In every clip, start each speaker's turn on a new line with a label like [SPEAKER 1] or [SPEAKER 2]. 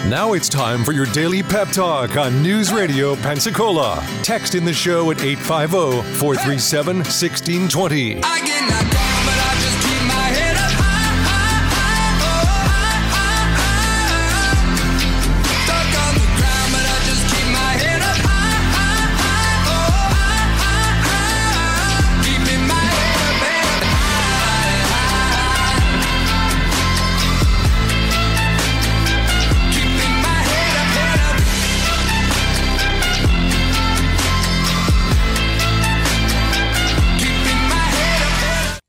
[SPEAKER 1] Now it's time for your daily pep talk on News Radio Pensacola. Text in the show at 850-437-1620.
[SPEAKER 2] I get knocked down, but I just keep my head up high. Stuck on the ground, but I just keep my head up high. Keeping my head up high. Keeping my head up, head up. Keeping my head up, head up.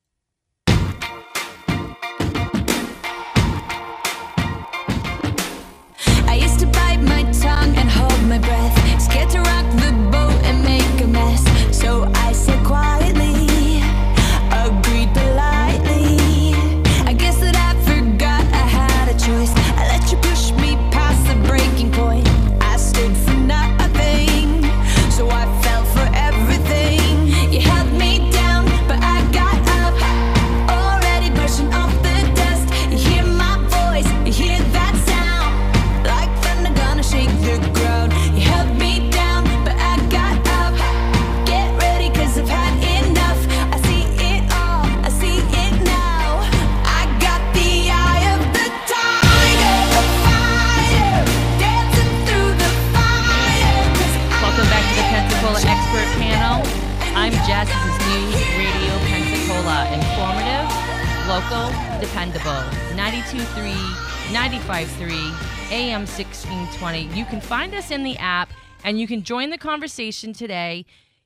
[SPEAKER 3] I used to bite my tongue and hold my breath, scared to rock the boat and make a mess. So I said quietly, agreed politely. I guess that I forgot I had a choice. I let you push me past the breaking point. I stood for nothing, so I fell for everything. You held me down, but I got up, already brushing off the dust. You hear my voice, you hear that sound, like thunder gonna shake the ground. You held me down, but I got up. Get ready, 'cause I've had enough. I see it all, I see it now. I got the eye of the tiger, the fighter, dancing through the fire. 'Cause
[SPEAKER 4] Welcome back to the Pensacola Expert Panel. I'm Jess. This is News Radio Pensacola. Informative, local, dependable. 92.3, 95.3, AM 1620. You can find us in the app, and you can join the conversation today.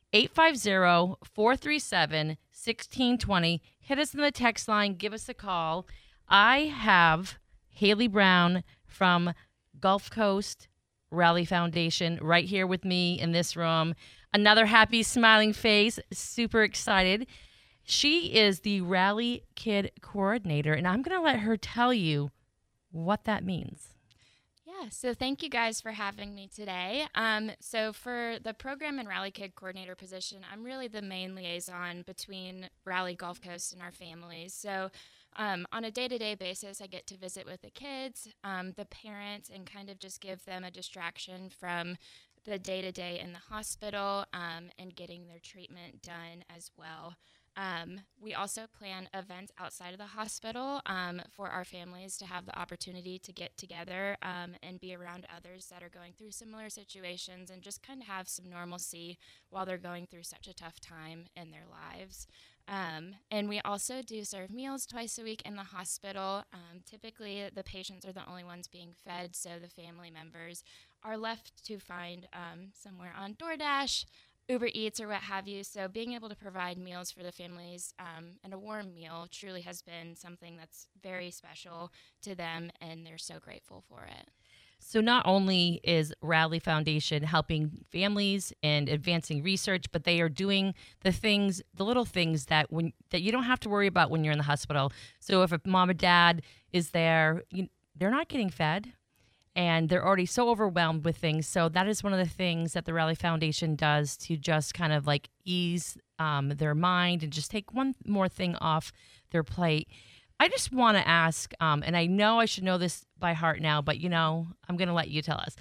[SPEAKER 4] 850-437-1620. Hit us in the text line. Give us a call. I have Haley Brown from Gulf Coast Rally Foundation right here with me in this room. Another happy, smiling face. Super excited. She is the Rally Kid Coordinator, and I'm going to let her tell you what that means.
[SPEAKER 5] Yeah, so thank you guys for having me today. So for the program and Rally Kid Coordinator position, I'm really the main liaison between Rally Gulf Coast and our families. So on a day-to-day basis, I get to visit with the kids, the parents, and kind of just give them a distraction from the day-to-day in the hospital and getting their treatment done as well. We also plan events outside of the hospital for our families to have the opportunity to get together and be around others that are going through similar situations and just kind of have some normalcy while they're going through such a tough time in their lives. And we also do serve meals twice a week in the hospital. Typically, the patients are the only ones being fed, so the family members are left to find somewhere on DoorDash, Uber Eats, or what have you. So being able to provide meals for the families and a warm meal truly has been something that's very special to them, and they're so grateful for it.
[SPEAKER 4] So not only is Rally Foundation helping families and advancing research, but they are doing the things, the little things that you don't have to worry about when you're in the hospital. So if a mom or dad is there, they're not getting fed, and they're already so overwhelmed with things. So that is one of the things that the Rally Foundation does to just kind of like ease their mind and just take one more thing off their plate. I just want to ask, and I know I should know this by heart now, but I'm going to let you tell us.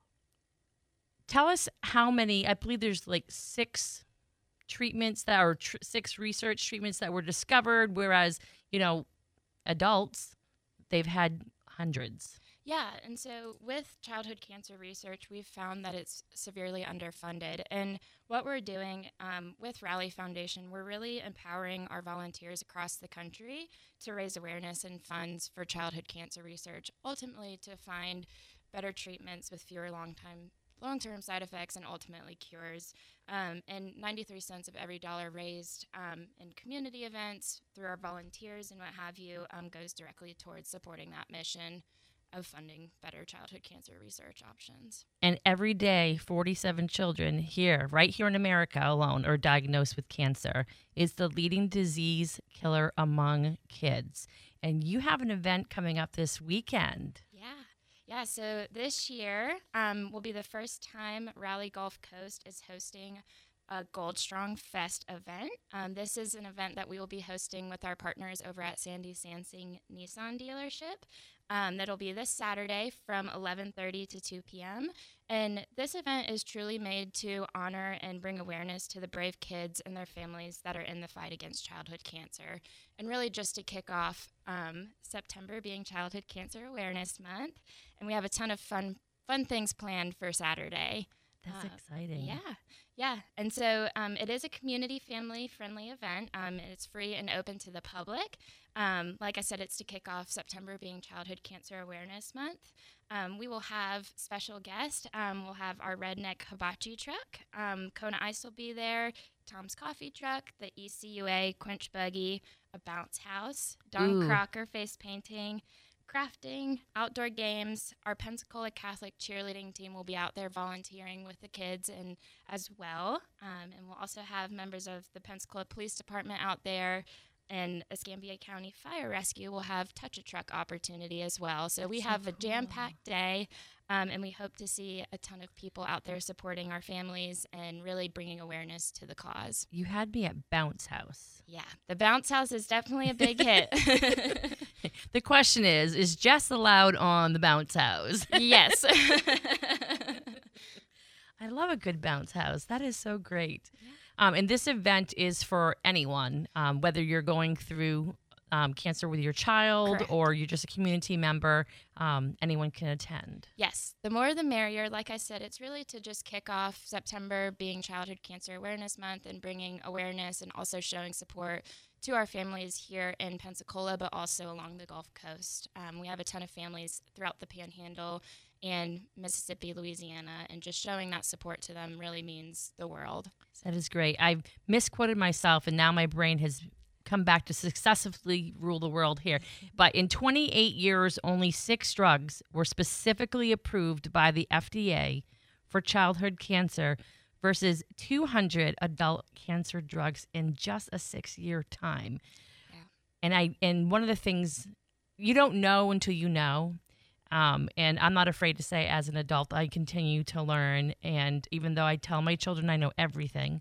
[SPEAKER 4] Tell us how many, I believe there's like 6 treatments that are 6 research treatments that were discovered, whereas, adults, they've had hundreds.
[SPEAKER 5] Yeah, and so with childhood cancer research, we've found that it's severely underfunded. And what we're doing with Rally Foundation, we're really empowering our volunteers across the country to raise awareness and funds for childhood cancer research, ultimately to find better treatments with fewer long-term side effects and ultimately cures. And 93 cents of every dollar raised in community events through our volunteers and what have you goes directly towards supporting that mission of funding better childhood cancer research options.
[SPEAKER 4] And every day, 47 children right here in America alone, are diagnosed with cancer. It's the leading disease killer among kids. And you have an event coming up this weekend.
[SPEAKER 5] Yeah, so this year will be the first time Rally Gulf Coast is hosting a Gold Strong Fest event. This is an event that we will be hosting with our partners over at Sandy Sansing Nissan dealership. That'll be this Saturday from 11:30 to 2 p.m. And this event is truly made to honor and bring awareness to the brave kids and their families that are in the fight against childhood cancer. And really just to kick off September being Childhood Cancer Awareness Month. And we have a ton of fun things planned for Saturday.
[SPEAKER 4] That's exciting.
[SPEAKER 5] Yeah. And so it is a community family-friendly event. It's free and open to the public. Like I said, it's to kick off September being Childhood Cancer Awareness Month. We will have special guests. We'll have our Redneck Hibachi truck. Kona Ice will be there. Tom's Coffee Truck, the ECUA Quench Buggy, a bounce house, Don Crocker face painting, crafting, outdoor games. Our Pensacola Catholic cheerleading team will be out there volunteering with the kids and as well. And we'll also have members of the Pensacola Police Department out there, and Escambia County Fire Rescue will have touch-a-truck opportunity as well. So we have a jam-packed day, and we hope to see a ton of people out there supporting our families and really bringing awareness to the cause.
[SPEAKER 4] You had me at Bounce House.
[SPEAKER 5] Yeah, the Bounce House is definitely a big hit.
[SPEAKER 4] The question is Jess allowed on the Bounce House?
[SPEAKER 5] Yes.
[SPEAKER 4] I love a good bounce house. That is so great. And this event is for anyone, whether you're going through cancer with your child
[SPEAKER 5] Correct.
[SPEAKER 4] or you're just a community member, anyone can attend.
[SPEAKER 5] Yes, the more the merrier. Like I said, it's really to just kick off September being Childhood Cancer Awareness Month and bringing awareness and also showing support to our families here in Pensacola, but also along the Gulf Coast. We have a ton of families throughout the Panhandle and Mississippi, Louisiana, and just showing that support to them really means the world.
[SPEAKER 4] That is great. I've misquoted myself, and now my brain has come back to successfully rule the world here. But in 28 years, only 6 drugs were specifically approved by the FDA for childhood cancer versus 200 adult cancer drugs in just a 6-year time. Yeah. And one of the things you don't know until you know. And I'm not afraid to say, as an adult, I continue to learn. And even though I tell my children I know everything,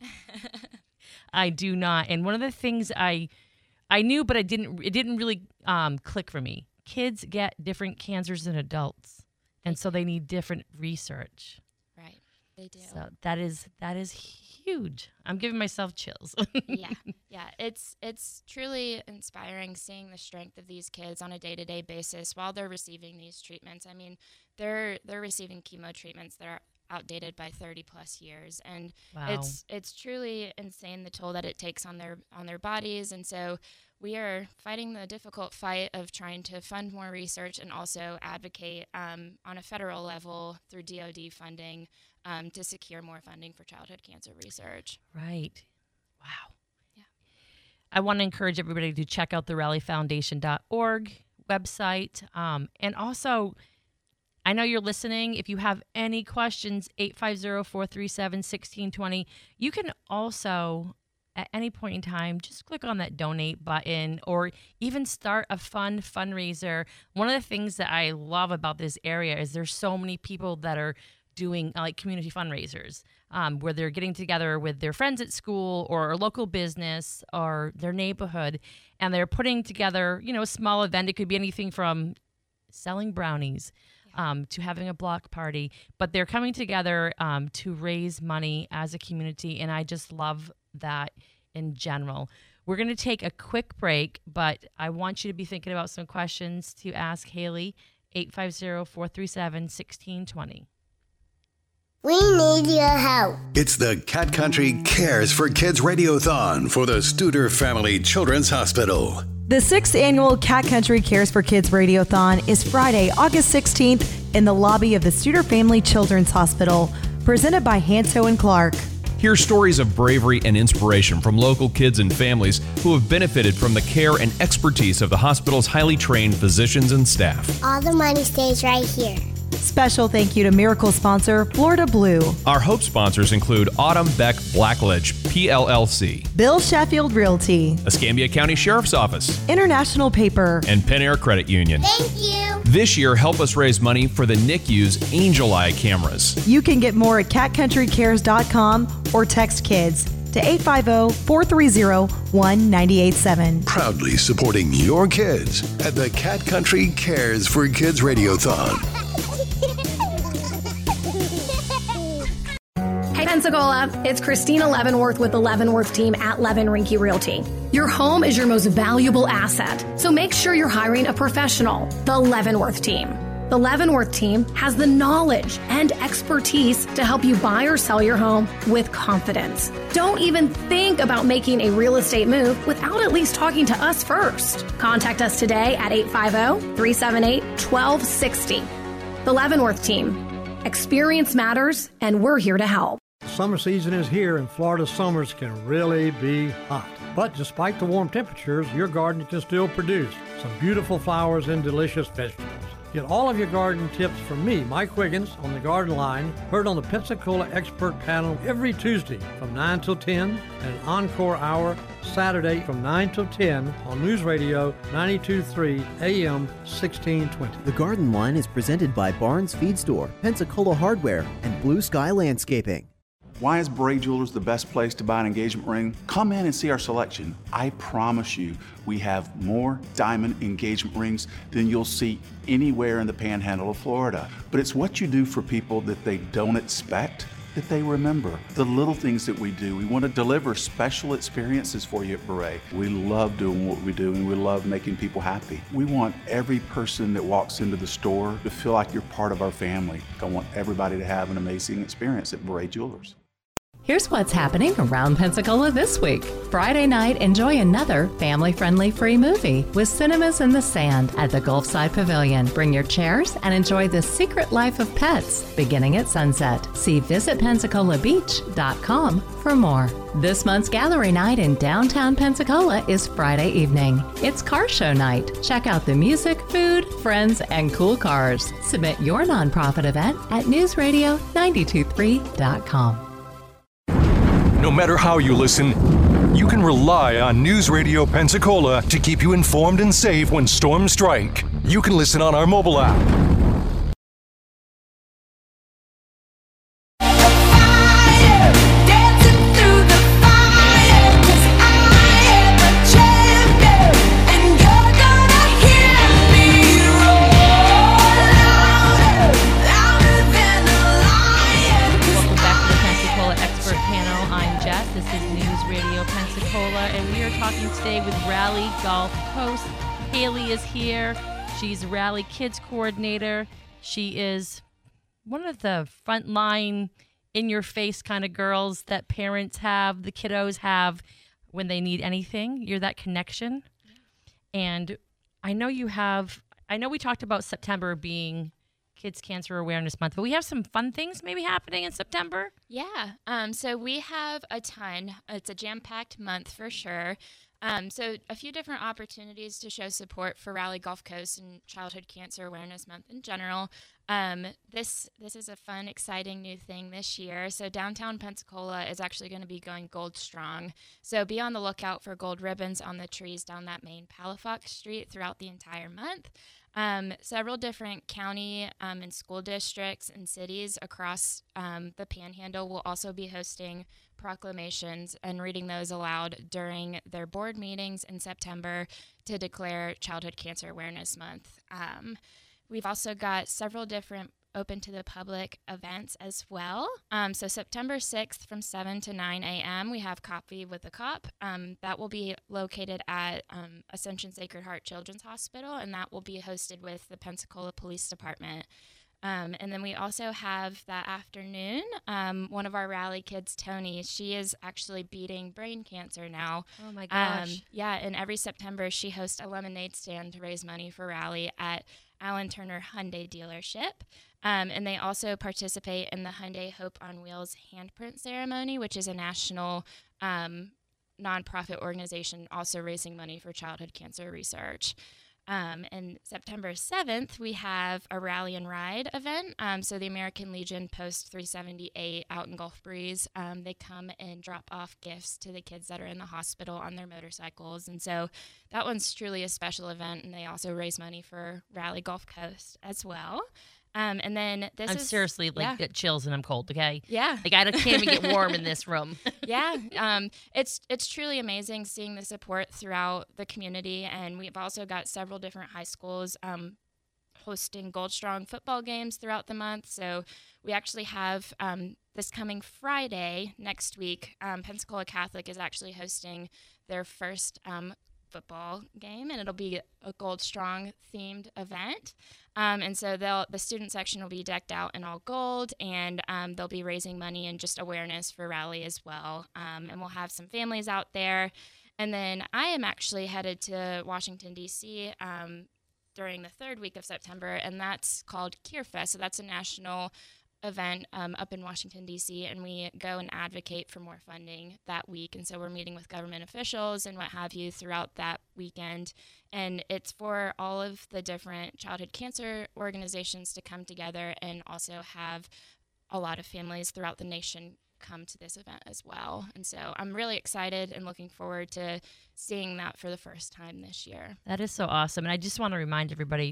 [SPEAKER 4] I do not. And one of the things I knew, but it didn't really click for me. Kids get different cancers than adults, and so they need different research.
[SPEAKER 5] Right, they do.
[SPEAKER 4] So that is huge. I'm giving myself chills.
[SPEAKER 5] Yeah. It's truly inspiring seeing the strength of these kids on a day-to-day basis while they're receiving these treatments. I mean, they're receiving chemo treatments that are outdated by 30 plus years, and
[SPEAKER 4] Wow.
[SPEAKER 5] it's truly insane the toll that it takes on their bodies. And so we are fighting the difficult fight of trying to fund more research and also advocate on a federal level through DoD funding to secure more funding for childhood cancer research.
[SPEAKER 4] Right. Wow.
[SPEAKER 5] Yeah.
[SPEAKER 4] I want to encourage everybody to check out the rallyfoundation.org website. And also, I know you're listening. If you have any questions, 850-437-1620. You can also, at any point in time, just click on that donate button or even start a fun fundraiser. One of the things that I love about this area is there's so many people that are doing like community fundraisers where they're getting together with their friends at school or a local business or their neighborhood, and they're putting together, a small event. It could be anything from selling brownies to having a block party, but they're coming together to raise money as a community, and I just love that in general. We're going to take a quick break, but I want you to be thinking about some questions to ask Haley, 850-437-1620.
[SPEAKER 6] We need your help.
[SPEAKER 7] It's the Cat Country Cares for Kids Radiothon for the Studer Family Children's Hospital.
[SPEAKER 8] The 6th annual Cat Country Cares for Kids Radiothon is Friday, August 16th in the lobby of the Studer Family Children's Hospital, presented by Hanso and Clark.
[SPEAKER 9] Hear stories of bravery and inspiration from local kids and families who have benefited from the care and expertise of the hospital's highly trained physicians and staff.
[SPEAKER 6] All the money stays right here.
[SPEAKER 8] Special thank you to Miracle sponsor Florida Blue.
[SPEAKER 9] Our Hope sponsors include Autumn Beck Blackledge, PLLC,
[SPEAKER 8] Bill Sheffield Realty,
[SPEAKER 9] Escambia County Sheriff's Office,
[SPEAKER 8] International Paper,
[SPEAKER 9] and Pen Air Credit Union.
[SPEAKER 6] Thank you.
[SPEAKER 9] This year, help us raise money for the NICU's Angel Eye cameras.
[SPEAKER 8] You can get more at catcountrycares.com or text KIDS to 850-430-1987.
[SPEAKER 7] Proudly supporting your kids at the Cat Country Cares for Kids Radiothon.
[SPEAKER 10] Hey Pensacola, it's Christina Leavenworth with the Leavenworth team at Levin Rinke Realty. Your home is your most valuable asset, so make sure you're hiring a professional, the Leavenworth team. The Leavenworth team has the knowledge and expertise to help you buy or sell your home with confidence. Don't even think about making a real estate move without at least talking to us first. Contact us today at 850-378-1260. The Leavenworth team. Experience matters, and we're here to help.
[SPEAKER 11] Summer season is here, and Florida summers can really be hot. But despite the warm temperatures, your garden can still produce some beautiful flowers and delicious vegetables. Get all of your garden tips from me, Mike Wiggins, on the Garden Line, heard on the Pensacola Expert Panel every Tuesday from 9 till 10, and an encore hour Saturday from 9 till 10 on News Radio 92.3 AM 1620.
[SPEAKER 12] The Garden Line is presented by Barnes Feed Store, Pensacola Hardware, and Blue Sky Landscaping.
[SPEAKER 13] Why is Beret Jewelers the best place to buy an engagement ring? Come in and see our selection. I promise you, we have more diamond engagement rings than you'll see anywhere in the panhandle of Florida. But it's what you do for people that they don't expect that they remember. The little things that we do. We want to deliver special experiences for you at Beret. We love doing what we do, and we love making people happy. We want every person that walks into the store to feel like you're part of our family. I want everybody to have an amazing experience at Beret Jewelers.
[SPEAKER 14] Here's what's happening around Pensacola this week. Friday night, enjoy another family-friendly free movie with Cinemas in the Sand at the Gulfside Pavilion. Bring your chairs and enjoy The Secret Life of Pets beginning at sunset. See visitPensacolaBeach.com for more. This month's gallery night in downtown Pensacola is Friday evening. It's car show night. Check out the music, food, friends, and cool cars. Submit your nonprofit event at newsradio923.com.
[SPEAKER 1] No matter how you listen, you can rely on News Radio Pensacola to keep you informed and safe when storms strike. You can listen on our mobile app.
[SPEAKER 4] Today with Raleigh Gulf Coast. Haley is here. She's Raleigh Kids Coordinator. She is one of the frontline, in-your-face kind of girls that parents have, the kiddos have when they need anything. You're that connection. And I know we talked about September being Kids Cancer Awareness Month, but we have some fun things maybe happening in September.
[SPEAKER 5] Yeah. So we have a ton. It's a jam-packed month for sure. So a few different opportunities to show support for Raleigh Gulf Coast and Childhood Cancer Awareness Month in general. This is a fun, exciting new thing this year. So downtown Pensacola is actually going to be going Gold Strong. So be on the lookout for gold ribbons on the trees down that main Palafox Street throughout the entire month. Several different county and school districts and cities across the Panhandle will also be hosting proclamations and reading those aloud during their board meetings in September to declare Childhood Cancer Awareness Month. We've also got several different open to the public events as well. So September 6th from 7 to 9 a.m. we have Coffee with a Cop. That will be located at Ascension Sacred Heart Children's Hospital, and that will be hosted with the Pensacola Police Department. And then we also have that afternoon, one of our Raleigh kids, Tony, she is actually beating brain cancer now.
[SPEAKER 4] Oh my gosh.
[SPEAKER 5] Yeah, and every September she hosts a lemonade stand to raise money for Raleigh at Allen Turner Hyundai dealership. And they also participate in the Hyundai Hope on Wheels handprint ceremony, which is a national nonprofit organization also raising money for childhood cancer research. And September 7th, we have a rally and ride event. So the American Legion Post 378 out in Gulf Breeze, they come and drop off gifts to the kids that are in the hospital on their motorcycles. And so that one's truly a special event, and they also raise money for Rally Gulf Coast as well. And then this
[SPEAKER 4] I'm
[SPEAKER 5] is
[SPEAKER 4] seriously get chills and I'm cold. Okay.
[SPEAKER 5] Yeah.
[SPEAKER 4] Like I can't even get warm in this room.
[SPEAKER 5] Yeah. It's truly amazing seeing the support throughout the community. And we've also got several different high schools, hosting Gold Strong football games throughout the month. So we actually have, this coming Friday next week, Pensacola Catholic is actually hosting their first, football game, and it'll be a Gold Strong themed event. And so the student section will be decked out in all gold, and they'll be raising money and just awareness for Rally as well. And we'll have some families out there. And then I am actually headed to Washington, D.C. During the third week of September, and that's called CureFest. So that's a national event up in Washington, D.C., and we go and advocate for more funding that week. And so we're meeting with government officials and what have you throughout that weekend. And it's for all of the different childhood cancer organizations to come together, and also have a lot of families throughout the nation come to this event as well. And so I'm really excited and looking forward to seeing that for the first time this year.
[SPEAKER 4] That is so awesome. And I just want to remind everybody,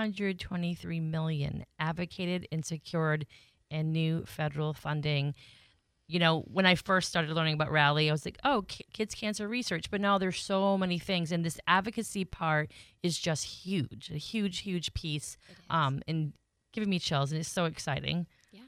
[SPEAKER 4] $223 million advocated and secured in new federal funding. You know, when I first started learning about Rally, I was like, oh, kids cancer research. But now there's so many things. And this advocacy part is just huge, a huge, huge piece, and giving me chills. And it's so exciting.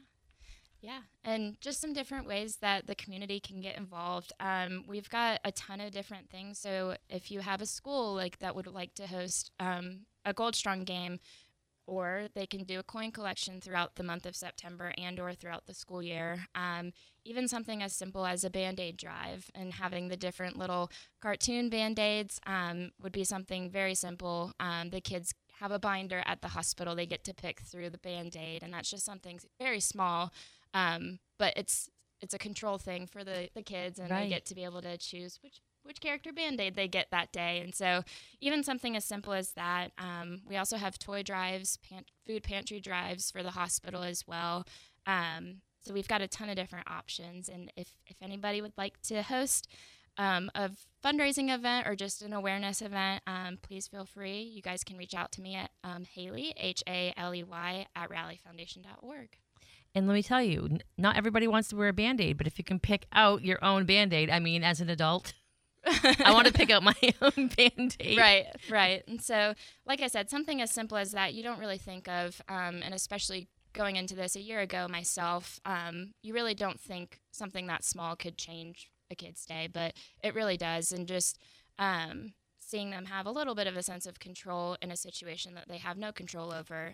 [SPEAKER 5] Yeah, and just some different ways that the community can get involved. We've got a ton of different things. So if you have a school that would like to host a Gold Strong game, or they can do a coin collection throughout the month of September and or throughout the school year. Even something as simple as a Band-Aid drive, and having the different little cartoon Band-Aids would be something very simple. The kids have a binder at the hospital. They get to pick through the Band-Aid, and that's just something very small. But it's a control thing for the kids, and they get to be able to choose which character Band-Aid they get that day. And so even something as simple as that. We also have toy drives, food pantry drives for the hospital as well. So we've got a ton of different options. And if anybody would like to host a fundraising event or just an awareness event, please feel free. You guys can reach out to me at Haley, Haley, at rallyfoundation.org.
[SPEAKER 4] And let me tell you, not everybody wants to wear a Band-Aid, but if you can pick out your own Band-Aid, I mean, as an adult, I want to pick out my own Band-Aid.
[SPEAKER 5] Right. And so, like I said, something as simple as that you don't really think of, and especially going into this a year ago myself, you really don't think something that small could change a kid's day, but it really does. And just seeing them have a little bit of a sense of control in a situation that they have no control over,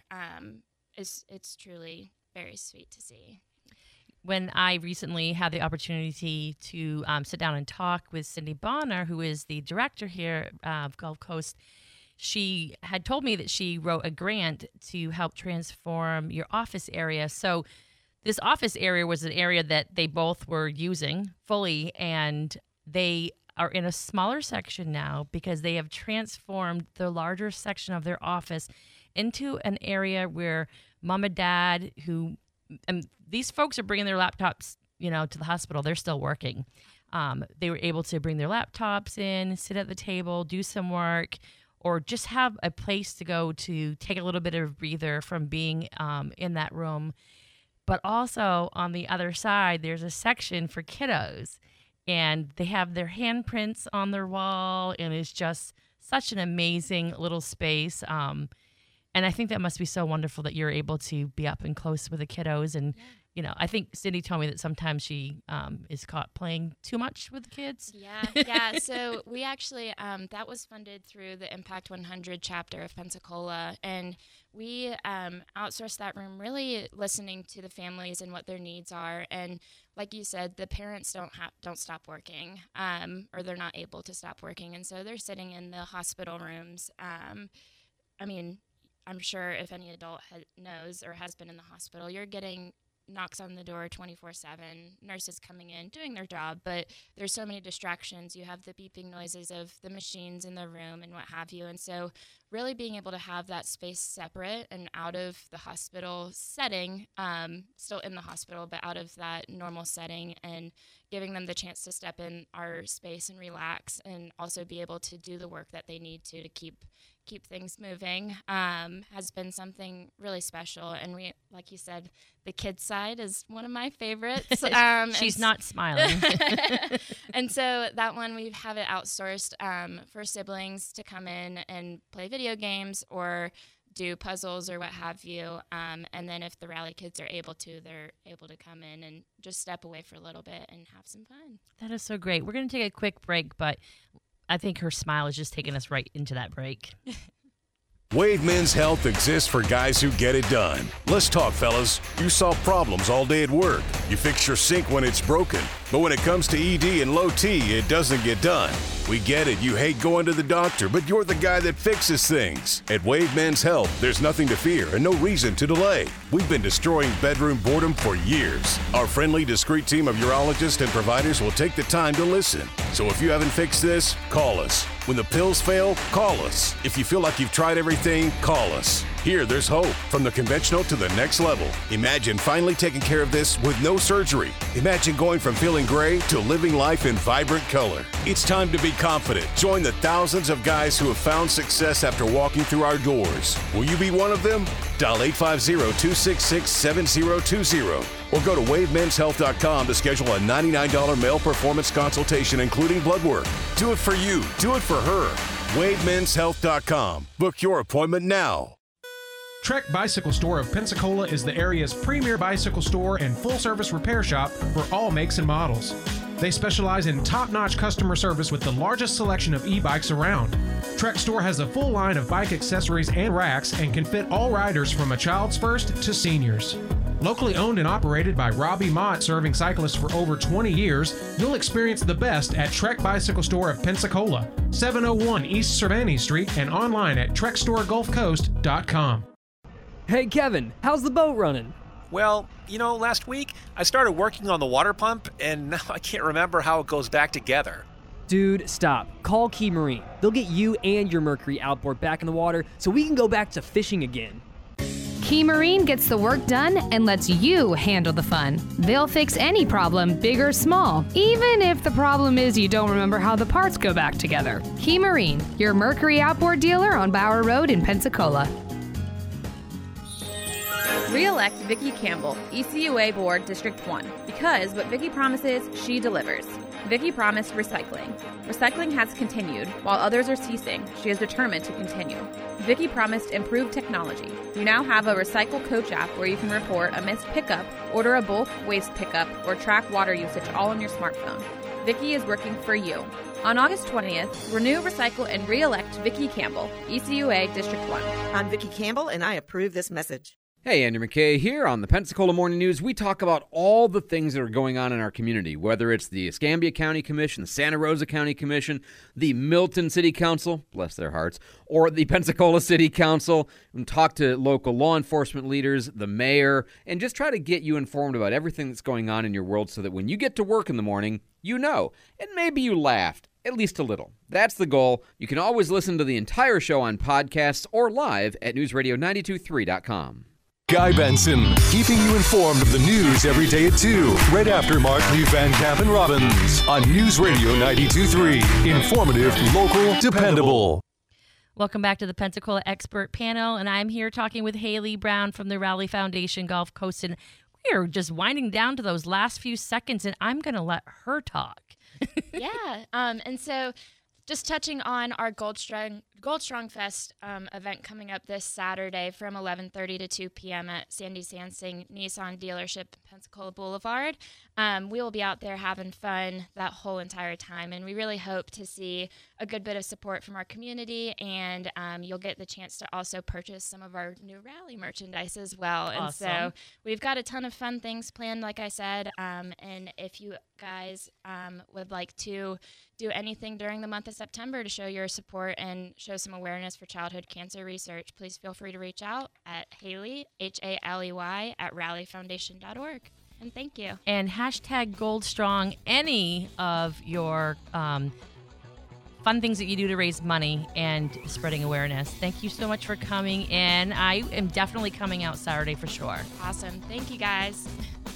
[SPEAKER 5] it's truly very sweet to see.
[SPEAKER 4] When I recently had the opportunity to sit down and talk with Cindy Bonner, who is the director here of Gulf Coast, she had told me that she wrote a grant to help transform your office area. So this office area was an area that they both were using fully, and they are in a smaller section now because they have transformed the larger section of their office into an area where mom and dad, these folks are bringing their laptops, to the hospital. They're still working. They were able to bring their laptops in, sit at the table, do some work, or just have a place to go to take a little bit of a breather from being in that room. But also on the other side, there's a section for kiddos, and they have their handprints on their wall, and it's just such an amazing little space. And I think that must be so wonderful that you're able to be up and close with the kiddos. And, I think Cindy told me that sometimes she is caught playing too much with the kids.
[SPEAKER 5] Yeah. So we actually, that was funded through the Impact 100 chapter of Pensacola. And we outsourced that room, really listening to the families and what their needs are. And like you said, the parents don't stop working, or they're not able to stop working. And so they're sitting in the hospital rooms. I'm sure if any adult knows or has been in the hospital, you're getting knocks on the door 24/7, nurses coming in, doing their job, but there's so many distractions. You have the beeping noises of the machines in the room and what have you. And so really being able to have that space separate and out of the hospital setting, still in the hospital, but out of that normal setting, and giving them the chance to step in our space and relax, and also be able to do the work that they need to keep things moving, has been something really special. And we, like you said, the kids side is one of my favorites.
[SPEAKER 4] She's not smiling.
[SPEAKER 5] And so that one, we have it outsourced for siblings to come in and play video games or do puzzles or what have you. And then if the Rally kids are able to, they're able to come in and just step away for a little bit and have some fun.
[SPEAKER 4] That is so great. We're going to take a quick break, but I think her smile is just taking us right into that break.
[SPEAKER 15] Wade Men's Health exists for guys who get it done. Let's talk, fellas. You solve problems all day at work. You fix your sink when it's broken. But when it comes to ED and low T, it doesn't get done. We get it. You hate going to the doctor, but you're the guy that fixes things. At Wade Men's Health, there's nothing to fear and no reason to delay. We've been destroying bedroom boredom for years. Our friendly, discreet team of urologists and providers will take the time to listen. So if you haven't fixed this, call us. When the pills fail, call us. If you feel like you've tried everything, call us. Here, there's hope. From the conventional to the next level. Imagine finally taking care of this with no surgery. Imagine going from feeling gray to living life in vibrant color. It's time to be confident. Join the thousands of guys who have found success after walking through our doors. Will you be one of them? Dial 850-266-7020 or go to WaveMen'sHealth.com to schedule a $99 male performance consultation, including blood work. Do it for you. Do it for her. WaveMen'sHealth.com. Book your appointment now.
[SPEAKER 16] Trek Bicycle Store of Pensacola is the area's premier bicycle store and full-service repair shop for all makes and models. They specialize in top-notch customer service with the largest selection of e-bikes around. Trek Store has a full line of bike accessories and racks and can fit all riders from a child's first to seniors. Locally owned and operated by Robbie Mott, serving cyclists for over 20 years, you'll experience the best at Trek Bicycle Store of Pensacola, 701 East Cervantes Street, and online at TrekStoreGulfCoast.com.
[SPEAKER 17] Hey Kevin, how's the boat running?
[SPEAKER 18] Well, last week I started working on the water pump, and now I can't remember how it goes back together.
[SPEAKER 17] Dude, stop. Call Key Marine. They'll get you and your Mercury outboard back in the water so we can go back to fishing again.
[SPEAKER 19] Key Marine gets the work done and lets you handle the fun. They'll fix any problem, big or small, even if the problem is you don't remember how the parts go back together. Key Marine, your Mercury outboard dealer on Bower Road in Pensacola.
[SPEAKER 20] Re-elect Vicki Campbell, ECUA Board District 1, because what Vicki promises, she delivers. Vicki promised recycling. Recycling has continued. While others are ceasing, she is determined to continue. Vicki promised improved technology. You now have a Recycle Coach app where you can report a missed pickup, order a bulk waste pickup, or track water usage all on your smartphone. Vicki is working for you. On August 20th, renew, recycle, and re-elect Vicki Campbell, ECUA District 1.
[SPEAKER 21] I'm Vicki Campbell, and I approve this message.
[SPEAKER 22] Hey, Andrew McKay here on the Pensacola Morning News. We talk about all the things that are going on in our community, whether it's the Escambia County Commission, the Santa Rosa County Commission, the Milton City Council, bless their hearts, or the Pensacola City Council, and talk to local law enforcement leaders, the mayor, and just try to get you informed about everything that's going on in your world so that when you get to work in the morning, you know, and maybe you laughed. At least a little. That's the goal. You can always listen to the entire show on podcasts or live at newsradio923.com.
[SPEAKER 1] Guy Benson, keeping you informed of the news every day at 2, right after Mark Lee Van Camp and Robbins on News Radio 92.3. Informative, local, dependable.
[SPEAKER 4] Welcome back to the Pensacola Expert Panel, and I'm here talking with Haley Brown from the Rally Foundation Gulf Coast, and we're just winding down to those last few seconds, and I'm going to let her talk.
[SPEAKER 5] Yeah, and so just touching on our Goldstrong Fest event coming up this Saturday from 11:30 to 2 p.m. at Sandy Sansing Nissan dealership, Pensacola Boulevard. We will be out there having fun that whole entire time, and we really hope to see a good bit of support from our community, and you'll get the chance to also purchase some of our new Rally merchandise as well.
[SPEAKER 4] Awesome.
[SPEAKER 5] And so we've got a ton of fun things planned, like I said, and if you guys would like to do anything during the month of September to show your support and show some awareness for childhood cancer research, please feel free to reach out at Haley, Haley, at rallyfoundation.org. And thank you.
[SPEAKER 4] And hashtag Goldstrong any of your fun things that you do to raise money and spreading awareness. Thank you so much for coming in. I am definitely coming out Saturday for sure.
[SPEAKER 5] Awesome. Thank you, guys.